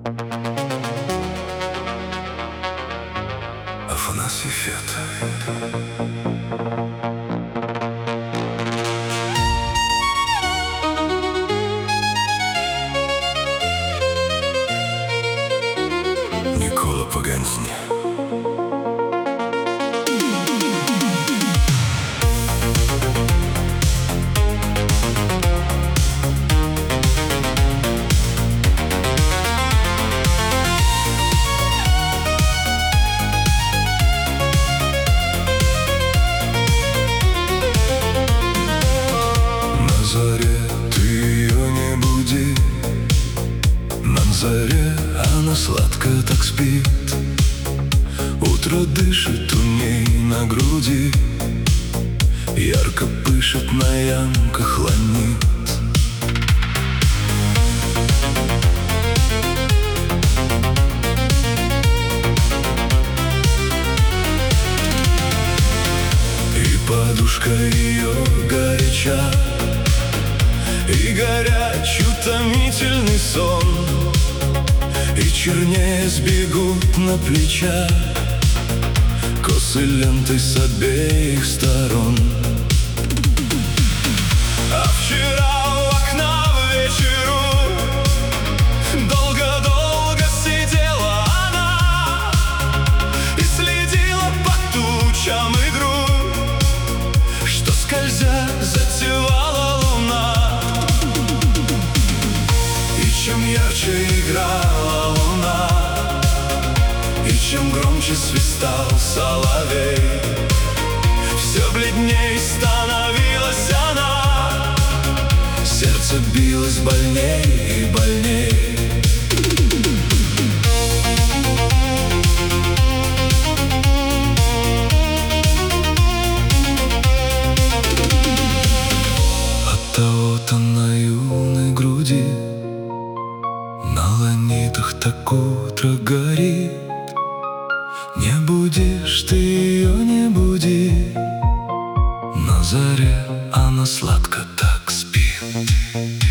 Афанасий Фет. Никколо Паганини. На заре ты ее не буди, на заре она сладко так спит. Утро дышит у ней на груди, ярко пышет на ямках ланит. И подушка ее горяча, и горяч утомительный сон, и чернее сбегут на плечах косы лентой с обеих сторон. А вчера у окна в вечеру долго-долго сидела она и следила по тучам игру, что скользя затевала луна. И чем ярче играла луна, и чем громче свистал соловей, все бледней становилась она, сердце билось больней и больней. Оттого-то на юной груди на ланитах так утро горит. Не будешь ты ее, не буди, на заре она сладко так спит.